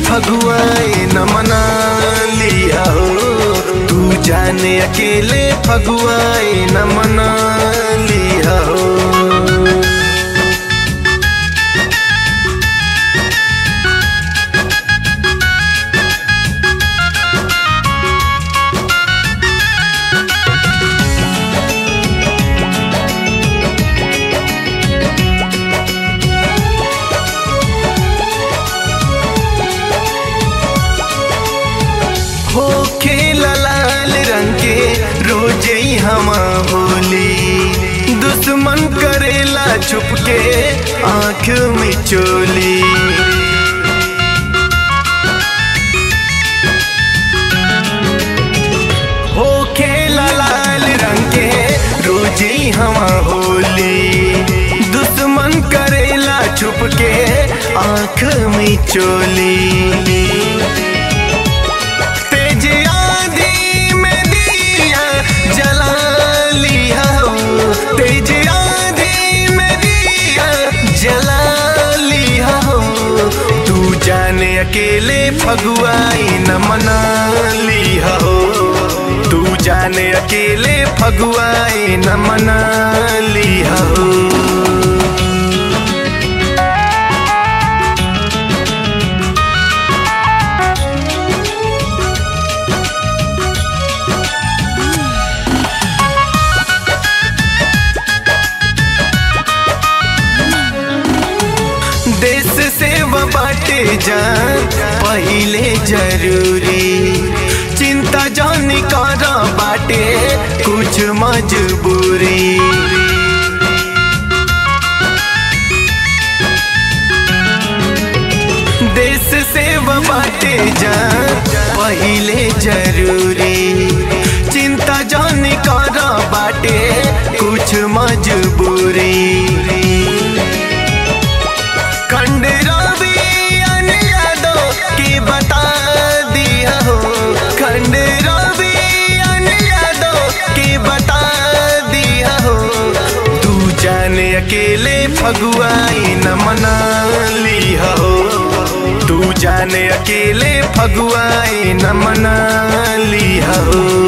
फगुआए न मना लिया हो। तू जाने अकेले फगुआए न मना लिया हो। हो खेला लाल रंग के रोजे ही हम होली, दुश्मन करेला छुप के आँख में चोली। हो खेला लाल रंग के रोजे ही हम होली, दुश्मन करेला छुप के आँख में चोली। अकेले फगुआई न मना लिया हो। तू जाने अकेले फगुआई न मना लिया हो। देश सेवा बाटे जान पहिले जरूरी, चिंता जानी करा बाटे कुछ मजबूरी। देश सेवा बाटे जान पहिले जरूरी, चिंता जानी करा बाटे कुछ मजबूरी। अकेले फगुआई न मना लिया हो। तू जाने अकेले फगुआई न मना लिया हो।